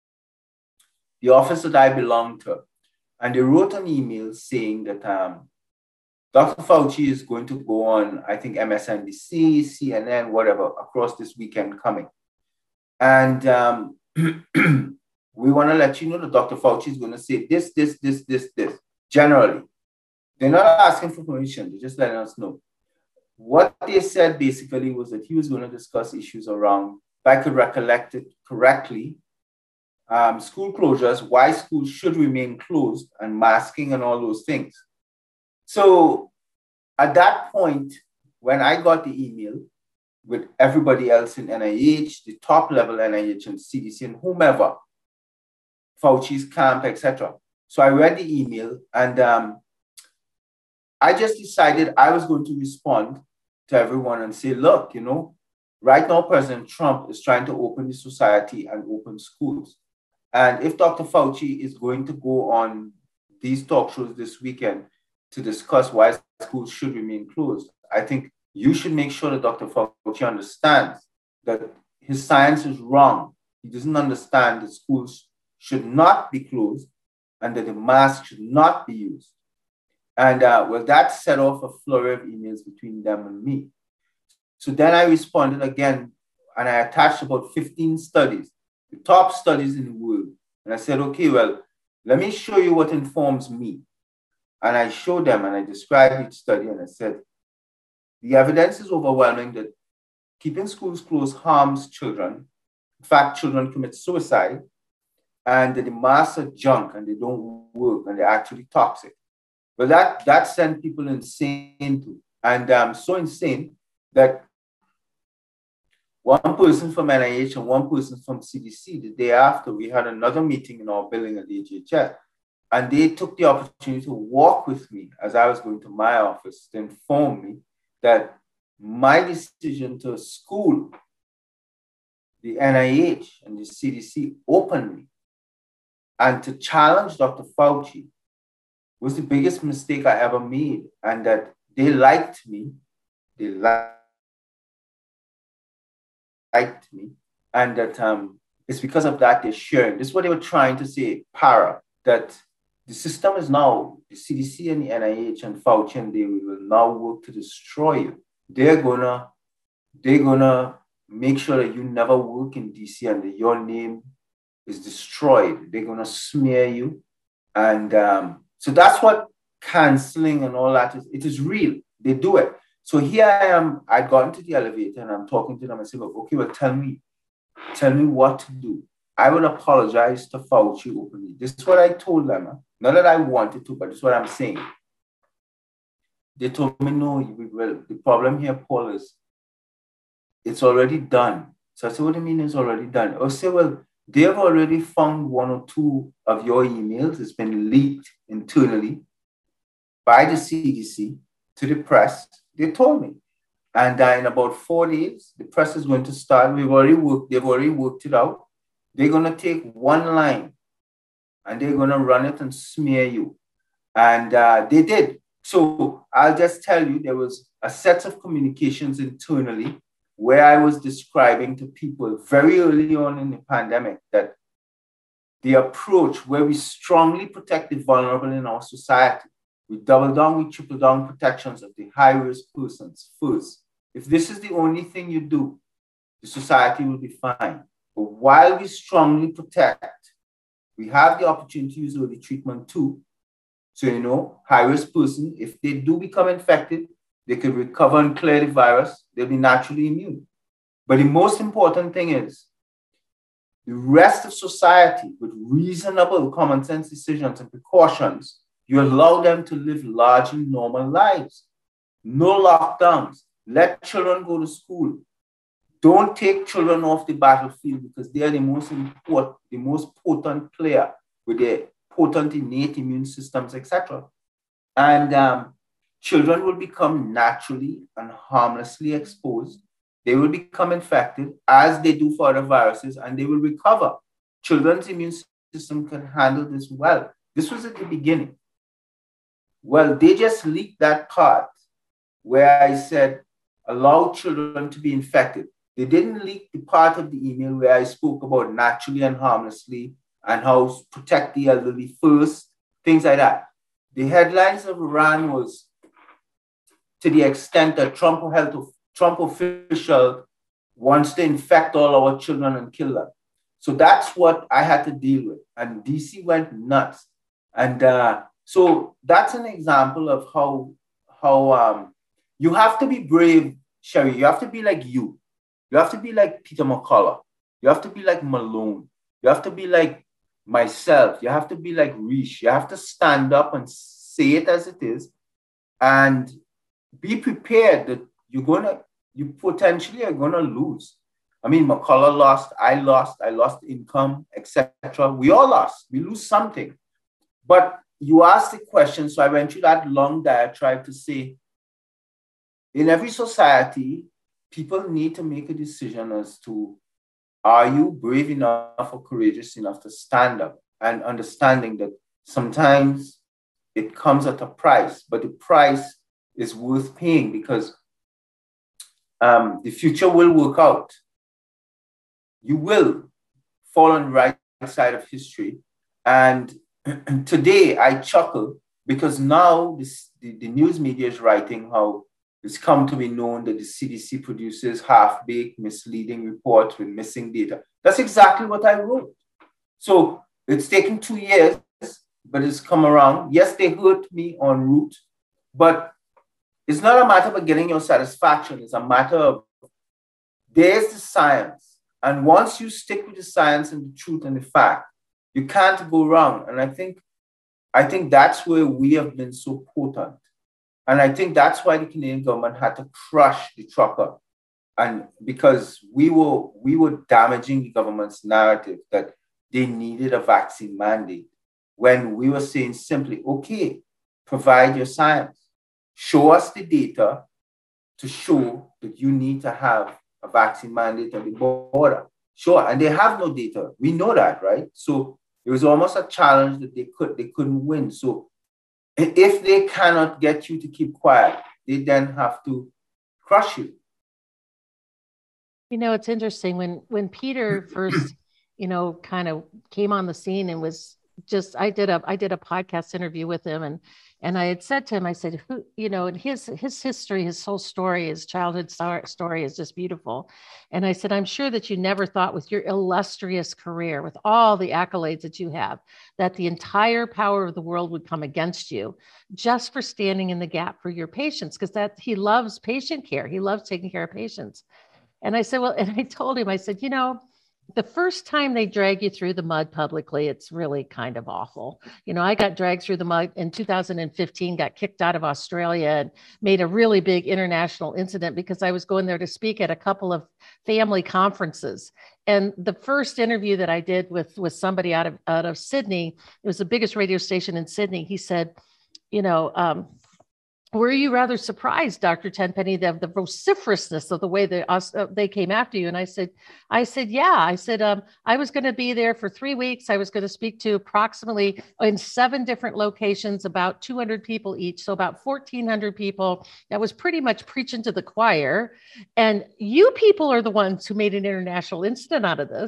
the office that I belong to, and they wrote an email saying that um, Doctor Fauci is going to go on, I think, M S N B C, C N N, whatever, across this weekend coming. And um, we want to let you know that Doctor Fauci is going to say this, this, this, this, this, generally. They're not asking for permission, they're just letting us know. What they said basically was that he was going to discuss issues around, if I could recollect it correctly, um, school closures, why schools should remain closed, and masking and all those things. So at that point, when I got the email with everybody else in N I H, the top level N I H and C D C and whomever, Fauci's camp, et cetera. So I read the email and um, I just decided I was going to respond to everyone and say, look, you know, right now President Trump is trying to open the society and open schools. And if Doctor Fauci is going to go on these talk shows this weekend to discuss why schools should remain closed, I think you should make sure that Doctor Fauci understands that his science is wrong. He doesn't understand that schools should not be closed and that the mask should not be used. And uh, well, that set off a flurry of emails between them and me. So then I responded again, and I attached about fifteen studies, the top studies in the world. And I said, okay, well, let me show you what informs me. And I showed them and I described each study and I said, the evidence is overwhelming that keeping schools closed harms children. In fact, children commit suicide, and that the masks are junk and they don't work and they're actually toxic. But that, that sent people insane too. And um, so insane that one person from N I H and one person from C D C, the day after, we had another meeting in our building at the H H S. And they took the opportunity to walk with me as I was going to my office to inform me that my decision to school the N I H and the C D C openly and to challenge Doctor Fauci was the biggest mistake I ever made, and that they liked me, they liked me, and that um, it's because of that they're sharing. This is what they were trying to say, para, that the system is now, the C D C and the N I H and Fauci and they will now work to destroy you. They're gonna, they're gonna make sure that you never work in D C and that your name is destroyed. They're gonna smear you. And um, so that's what canceling and all that is. It is real. They do it. So here I am, I got into the elevator and I'm talking to them and say, well, okay, well, tell me, tell me what to do. I will apologize to Fauci openly. This is what I told them. Huh? Not that I wanted to, but this is what I'm saying. They told me, no, we will. The problem here, Paul, is it's already done. So I said, what do you mean it's already done? I said, well, they've already found one or two of your emails. It's been leaked internally by the C D C to the press. They told me. And uh, in about four days, the press is going to start. We've already worked, they've already worked it out. They're going to take one line and they're going to run it and smear you. And uh, they did. So I'll just tell you, there was a set of communications internally where I was describing to people very early on in the pandemic that the approach where we strongly protect the vulnerable in our society. We double down, we triple down protections of the high-risk persons first. If this is the only thing you do, the society will be fine. But while we strongly protect, we have the opportunity to use early treatment too. So, you know, high-risk person, if they do become infected, they could recover and clear the virus. They'll be naturally immune. But the most important thing is the rest of society, with reasonable common sense decisions and precautions, you allow them to live largely normal lives. No lockdowns. Let children go to school. Don't take children off the battlefield because they are the most important, the most potent player with their potent innate immune systems, et cetera. And um, children will become naturally and harmlessly exposed. They will become infected as they do for other viruses, and they will recover. Children's immune system can handle this well. This was at the beginning. Well, they just leaked that part where I said, allow children to be infected. They didn't leak the part of the email where I spoke about naturally and harmlessly and how protect the elderly first, things like that. The headlines of Iran was to the extent that Trump health Trump official wants to infect all our children and kill them. So that's what I had to deal with. And D C went nuts. And uh, so that's an example of how, how um, you have to be brave, Sherry. You have to be like you. You have to be like Peter McCullough. You have to be like Malone. You have to be like myself. You have to be like Rish. You have to stand up and say it as it is and be prepared that you're going to, you potentially are going to lose. I mean, McCullough lost, I lost, I lost income, et cetera. We all lost. We lose something. But you asked the question, so I went through that long diatribe to say, in every society, people need to make a decision as to, are you brave enough or courageous enough to stand up, and understanding that sometimes it comes at a price, but the price is worth paying because um, the future will work out. You will fall on the right side of history. And today I chuckle because now this, the, the news media is writing how it's come to be known that the C D C produces half-baked, misleading reports with missing data. That's exactly what I wrote. So it's taken two years, but it's come around. Yes, they hurt me en route, but it's not a matter of getting your satisfaction. It's a matter of there's the science. And once you stick with the science and the truth and the fact, you can't go wrong. And I think, I think that's where we have been so potent. And I think that's why the Canadian government had to crush the trucker. And because we were, we were damaging the government's narrative that they needed a vaccine mandate, when we were saying simply, okay, provide your science. Show us the data to show that you need to have a vaccine mandate at the border. Sure, and they have no data. We know that, right? So it was almost a challenge that they could they couldn't win. So if they cannot get you to keep quiet, they then have to crush you. You know, it's interesting when when Peter first, you know, kind of came on the scene and was just I did a I did a podcast interview with him and. And I had said to him, I said, who, you know, and his, his history, his whole story, his childhood story is just beautiful. And I said, I'm sure that you never thought with your illustrious career, with all the accolades that you have, that the entire power of the world would come against you just for standing in the gap for your patients, because that he loves patient care. He loves taking care of patients. And I said, well, and I told him, I said, you know, the first time they drag you through the mud publicly, it's really kind of awful. You know, I got dragged through the mud in two thousand fifteen, got kicked out of Australia and made a really big international incident because I was going there to speak at a couple of family conferences. And the first interview that I did with, with somebody out of, out of Sydney, it was the biggest radio station in Sydney. He said, you know, um, were you rather surprised, Doctor Tenpenny, the, the vociferousness of the way that us, uh, they came after you? And I said, I said, yeah, I said, um, I was going to be there for three weeks. I was going to speak to approximately in seven different locations, about two hundred people each. So about fourteen hundred people. That was pretty much preaching to the choir. And you people are the ones who made an international incident out of this.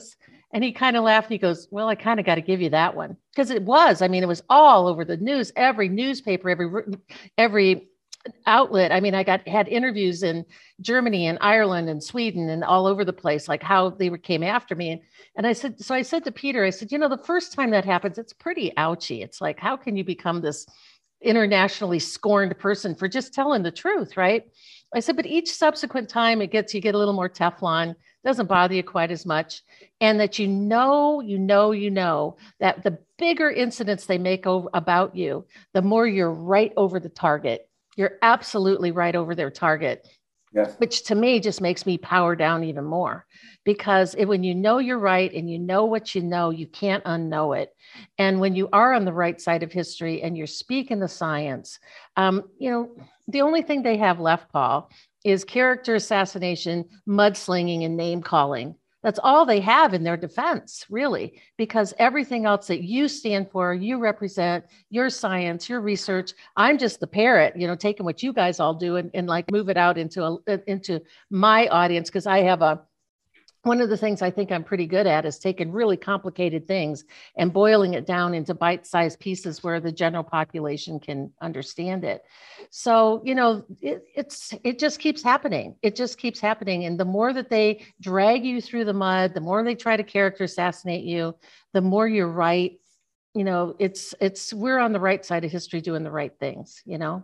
And he kind of laughed. And he goes, well, I kind of got to give you that one. Because it was, I mean, it was all over the news, every newspaper, every, every outlet. I mean, I got had interviews in Germany and Ireland and Sweden and all over the place, like how they were, came after me. And, and I said, so I said to Peter, I said, you know, the first time that happens, it's pretty ouchy. It's like, how can you become this internationally scorned person for just telling the truth, right? I said, but each subsequent time it gets, you get a little more Teflon, doesn't bother you quite as much. And that you know, you know, you know, that the bigger incidents they make over, about you, the more you're right over the target. You're absolutely right over their target. Yes. Which to me just makes me power down even more, because it, when you know you're right and you know what you know, you can't unknow it. And when you are on the right side of history and you're speaking the science, um, you know, the only thing they have left, Paul, is character assassination, mudslinging, and name calling. That's all they have in their defense, really, because everything else that you stand for, you represent, your science, your research. I'm just the parrot, you know, taking what you guys all do and, and like move it out into a, into my audience, because I have a one of the things I think I'm pretty good at is taking really complicated things and boiling it down into bite-sized pieces where the general population can understand it. So, you know, it, it's it just keeps happening. It just keeps happening. And the more that they drag you through the mud, the more they try to character assassinate you, the more you're right. You know, it's it's we're on the right side of history doing the right things, you know?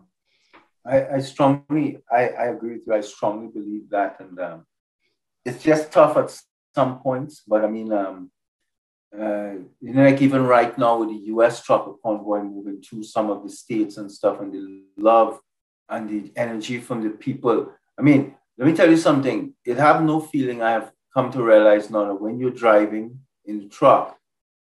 I, I strongly, I, I agree with you. I strongly believe that. And um, it's just tough at some points, but I mean, um, uh, you know, like even right now with the U S trucker convoy moving through some of the states and stuff, and the love and the energy from the people. I mean, let me tell you something. It have no feeling I have come to realize now that when you're driving in the truck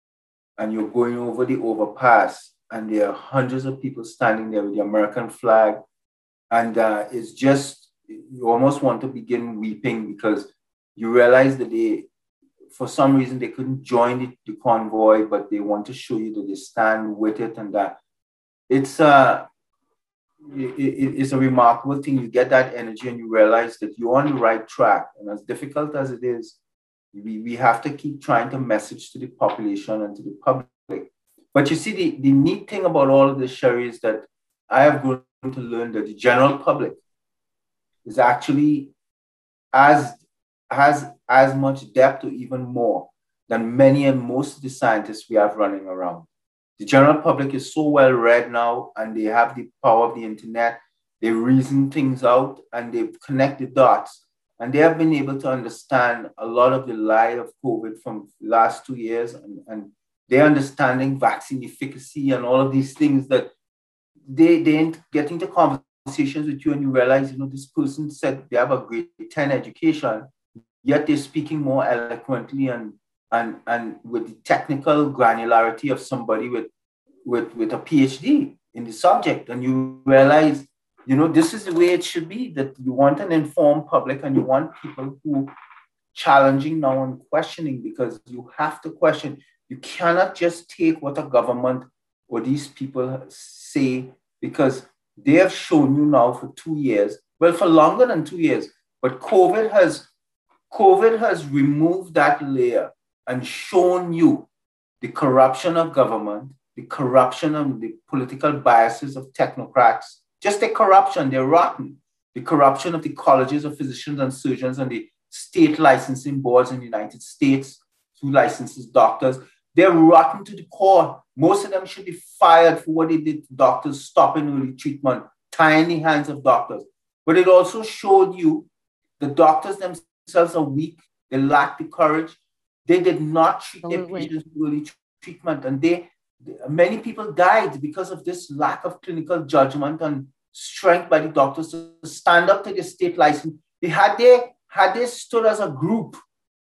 and you're going over the overpass and there are hundreds of people standing there with the American flag, and uh, it's just, you almost want to begin weeping because you realize that they, for some reason, they couldn't join the, the convoy, but they want to show you that they stand with it, and that it's uh, it, it, it's a remarkable thing. You get that energy and you realize that you're on the right track. And as difficult as it is, we, we have to keep trying to message to the population and to the public. But you see, the, the neat thing about all of this, Sherry, is that I have grown to learn that the general public is actually as has as much depth or even more than many and most of the scientists we have running around. The general public is so well read now, and they have the power of the internet. They reason things out and they connect the dots, and they have been able to understand a lot of the lie of COVID from the last two years, and, and they're understanding vaccine efficacy and all of these things that they, they ain't get into conversations with you, and you realize, you know, this person said they have a grade ten education, yet they're speaking more eloquently and, and, and with the technical granularity of somebody with, with, with a PhD in the subject. And you realize, you know, this is the way it should be, that you want an informed public and you want people who challenging now and questioning, because you have to question. You cannot just take what a government or these people say, because they have shown you now for two years, well, for longer than two years, but COVID has COVID has removed that layer and shown you the corruption of government, the corruption of the political biases of technocrats, just the corruption, they're rotten. The corruption of the colleges of physicians and surgeons and the state licensing boards in the United States who licenses doctors. They're rotten to the core. Most of them should be fired for what they did to doctors, stopping early treatment, tying the hands of doctors. But it also showed you the doctors themselves themselves are weak, they lack the courage, they did not treat Absolutely. Their patients with early treatment, and they, many people died because of this lack of clinical judgment and strength by the doctors to stand up to the state license. They had they had they stood as a group,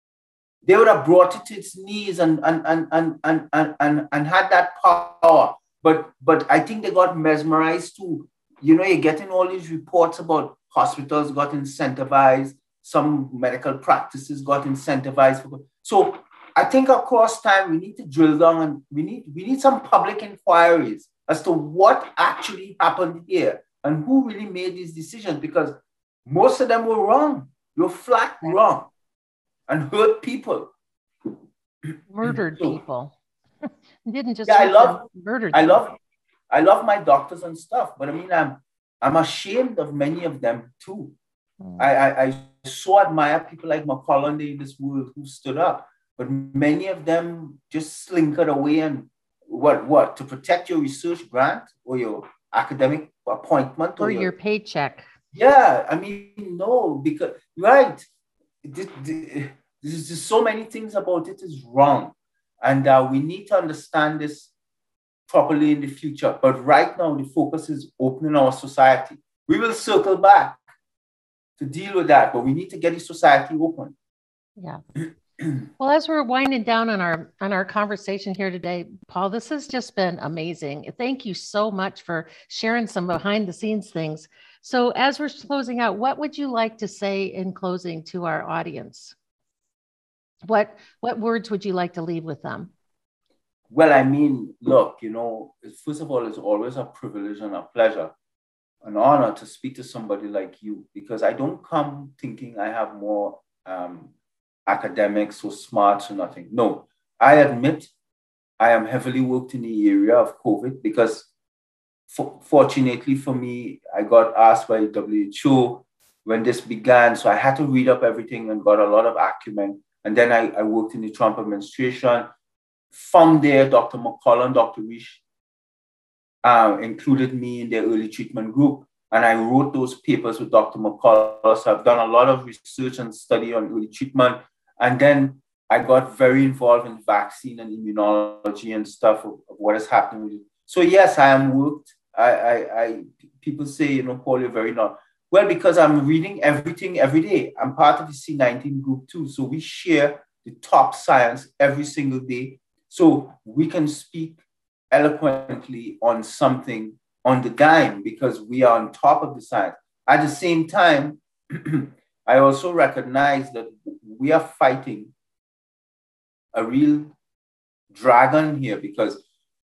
they would have brought it to its knees and and and and and and, and, and had that power. But but I think they got mesmerized too. You know, you're getting all these reports about hospitals got incentivized. Some medical practices got incentivized. So I think across time, we need to drill down and we need, we need some public inquiries as to what actually happened here and who really made these decisions, because most of them were wrong. You're flat wrong and hurt people. Murdered So, people. Didn't just yeah, I hurt them, love, murdered I them. love, I love my doctors and stuff, but I mean, I'm, I'm ashamed of many of them too. Mm. I, I, I so admire people like McCollum in this world who stood up, but many of them just slinkered away and what, what, to protect your research grant or your academic appointment or, Or your, your paycheck. yeah, I mean, no, because, right, this, this, there's just so many things about it is wrong. And uh, we need to understand this properly in the future. But right now, the focus is opening our society. We will circle back to deal with that, but we need to get the society open. Yeah. Well, as we're winding down on our on our conversation here today, Paul, this has just been amazing. Thank you so much for sharing some behind the scenes things. So as we're closing out, what would you like to say in closing to our audience? What what words would you like to leave with them? Well, I mean, look, you know, first of all, it's always a privilege and a pleasure, an honor to speak to somebody like you, because I don't come thinking I have more um, academics or smarts or nothing. No, I admit I am heavily worked in the area of COVID because for, fortunately for me, I got asked by W H O when this began. So I had to read up everything and got a lot of acumen. And then I, I worked in the Trump administration. From there, Doctor McCollum, Doctor Risch uh, included me in their early treatment group. And I wrote those papers with Doctor McCollum. So I've done a lot of research and study on early treatment. And then I got very involved in vaccine and immunology and stuff of, of what is happening with it. So yes, I am worked. I, I, I people say, you know, Paul, you're very not. Well, because I'm reading everything every day. I'm part of the C nineteen group too. So we share the top science every single day. So we can speak eloquently on something on the dime because we are on top of the science. At the same time, I also recognize that we are fighting a real dragon here because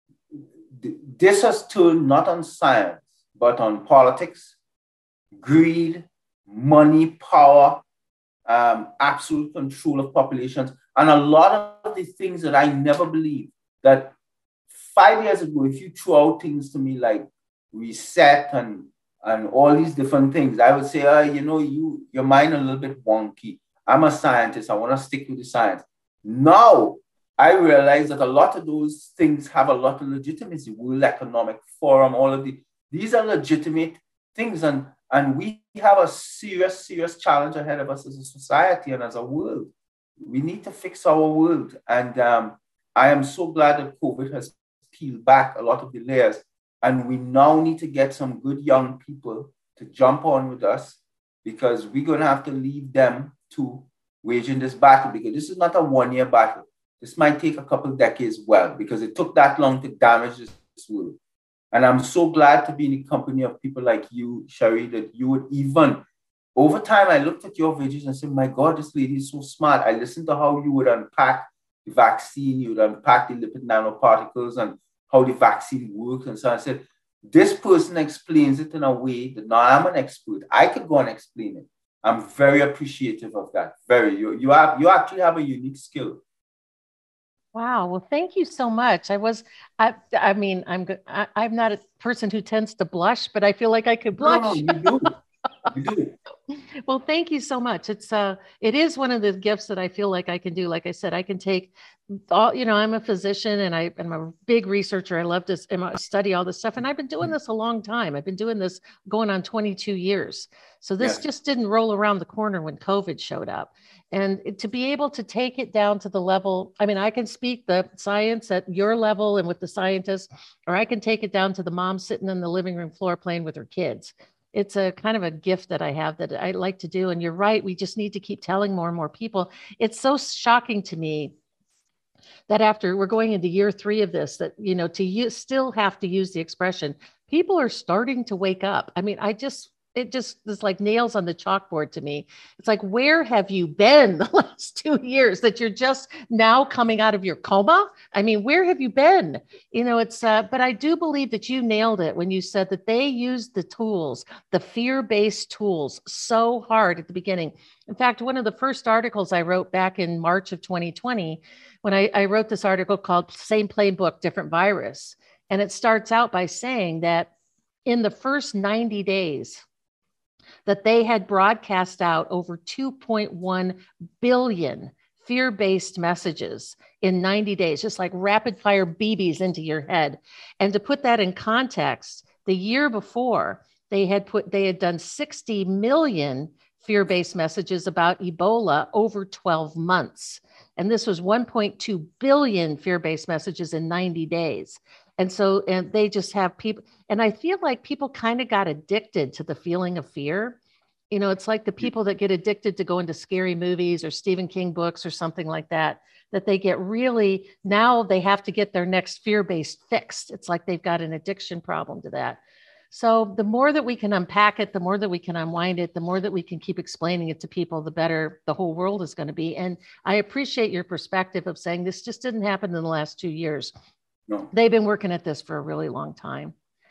this has turned not on science, but on politics, greed, money, power, um, absolute control of populations, and a lot of the things that I never believed that five years ago, if you threw out things to me like reset and and all these different things, I would say, oh, you know, you your mind a little bit wonky. I'm a scientist. I want to stick with the science. Now I realize that a lot of those things have a lot of legitimacy. World Economic Forum, all of the these are legitimate things, and and we have a serious, serious challenge ahead of us as a society and as a world. We need to fix our world, and um, I am so glad that COVID has peeled back a lot of the layers. And we now need to get some good young people to jump on with us because we're going to have to leave them to waging this battle because this is not a one-year battle. This might take a couple of decades well because it took that long to damage this world. And I'm so glad to be in the company of people like you, Sherry, that you would even, over time, I looked at your videos and said, my God, this lady is so smart. I listened to how you would unpack the vaccine, you would unpack the lipid nanoparticles and how the vaccine works. And so I said, this person explains it in a way that now I'm an expert. I could go and explain it. I'm very appreciative of that. Very, you, you have, you actually have a unique skill. Wow. Well, thank you so much. I was, I, I mean, I'm good. I, I'm not a person who tends to blush, but I feel like I could blush. No, you do. You do. Well, thank you so much. It's uh, it is one of the gifts that I feel like I can do. Like I said, I can take all, you know, I'm a physician and I, I'm a big researcher. I love to study all this stuff. And I've been doing this a long time. I've been doing this going on twenty-two years. So this yeah. just didn't roll around the corner when COVID showed up. And to be able to take it down to the level, I mean, I can speak the science at your level and with the scientists, or I can take it down to the mom sitting in the living room floor playing with her kids. It's a kind of a gift that I have that I like to do. And you're right. We just need to keep telling more and more people. It's so shocking to me that after we're going into year three of this, that, you know, to use, still have to use the expression, people are starting to wake up. I mean, I just, it just is like nails on the chalkboard to me. It's like, where have you been the last two years that you're just now coming out of your coma? I mean, where have you been? You know, it's, uh, but I do believe that you nailed it when you said that they used the tools, the fear-based tools so hard at the beginning. In fact, one of the first articles I wrote back in March of twenty twenty, when I, I wrote this article called Same Playbook, Different Virus. And it starts out by saying that in the first ninety days, that they had broadcast out over two point one billion fear-based messages in ninety days, just like rapid fire B Bs into your head. And to put that in context, the year before, they had put they had done sixty million fear-based messages about Ebola over twelve months. And this was one point two billion fear-based messages in ninety days. And so, and they just have people, and I feel like people kind of got addicted to the feeling of fear. You know, it's like the people that get addicted to going to scary movies or Stephen King books or something like that, that they get really, now they have to get their next fear-based fixed. It's like they've got an addiction problem to that. So the more that we can unpack it, the more that we can unwind it, the more that we can keep explaining it to people, the better the whole world is going to be. And I appreciate your perspective of saying this just didn't happen in the last two years. No. They've been working at this for a really long time.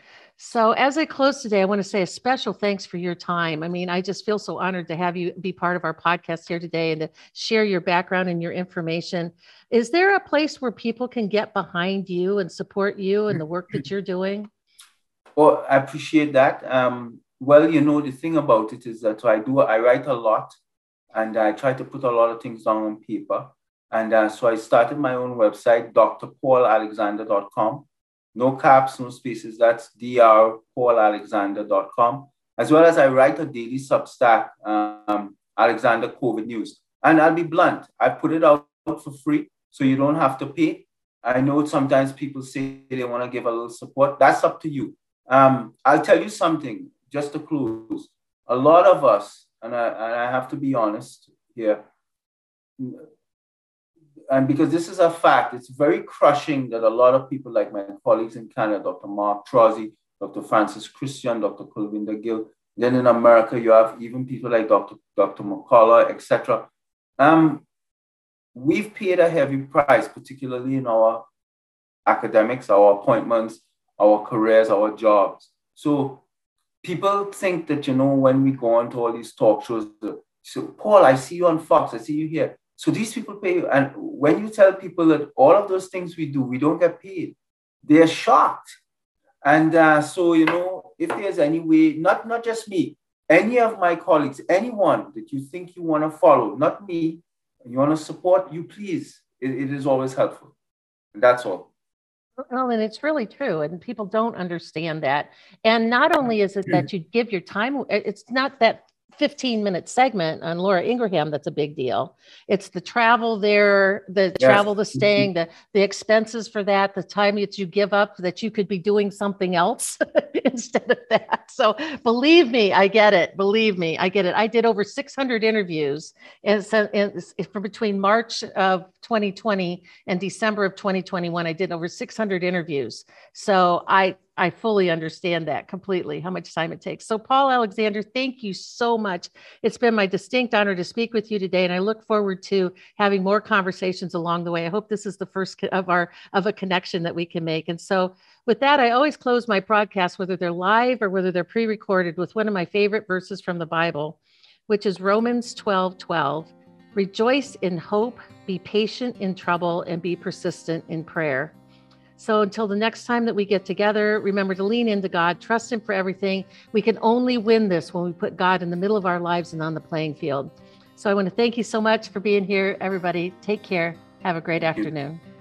So as I close today, I want to say a special thanks for your time. I mean, I just feel so honored to have you be part of our podcast here today and to share your background and your information. Is there a place where people can get behind you and support you and the work that you're doing? Well, I appreciate that. Um, well, you know, the thing about it is that I do, I write a lot and I try to put a lot of things down on paper. And uh, so I started my own website, d r paul alexander dot com. No caps, no spaces. That's d r paul alexander dot com. As well as I write a daily Substack, um, Alexander COVID News. And I'll be blunt, I put it out for free, so you don't have to pay. I know sometimes people say they want to give a little support. That's up to you. Um, I'll tell you something, just to close. A lot of us, and I, and I have to be honest here, and because this is a fact, it's very crushing that a lot of people like my colleagues in Canada, Doctor Mark Trozzi, Doctor Francis Christian, Doctor Kulwinder Gill, then in America, you have even people like Doctor Doctor McCullough, et cetera. Um, we've paid a heavy price, particularly in our academics, our appointments, our careers, our jobs. So people think that, you know, when we go on to all these talk shows, so Paul, I see you on Fox, I see you here. So these people pay you. And when you tell people that all of those things we do, we don't get paid, they're shocked. And uh, so, you know, if there's any way, not, not just me, any of my colleagues, anyone that you think you want to follow, not me, you want to support, you please. It, it is always helpful. And that's all. Well, and it's really true. And people don't understand that. And not only is it that you give your time, it's not that fifteen minute segment on Laura Ingraham that's a big deal. It's the travel there, the yes. travel, the staying, the, the expenses for that, the time that you give up that you could be doing something else instead of that. So believe me, I get it. Believe me, I get it. I did over six hundred interviews and so for between March of twenty twenty and December of twenty twenty-one, I did over six hundred interviews. So I I fully understand that completely, how much time it takes. So Paul Alexander, thank you so much. It's been my distinct honor to speak with you today, and I look forward to having more conversations along the way. I hope this is the first of our of a connection that we can make. And so with that, I always close my broadcasts, whether they're live or whether they're pre-recorded, with one of my favorite verses from the Bible, which is Romans twelve twelve. Rejoice in hope, be patient in trouble, and be persistent in prayer. So until the next time that we get together, remember to lean into God, trust Him for everything. We can only win this when we put God in the middle of our lives and on the playing field. So I want to thank you so much for being here, everybody. Take care. Have a great afternoon.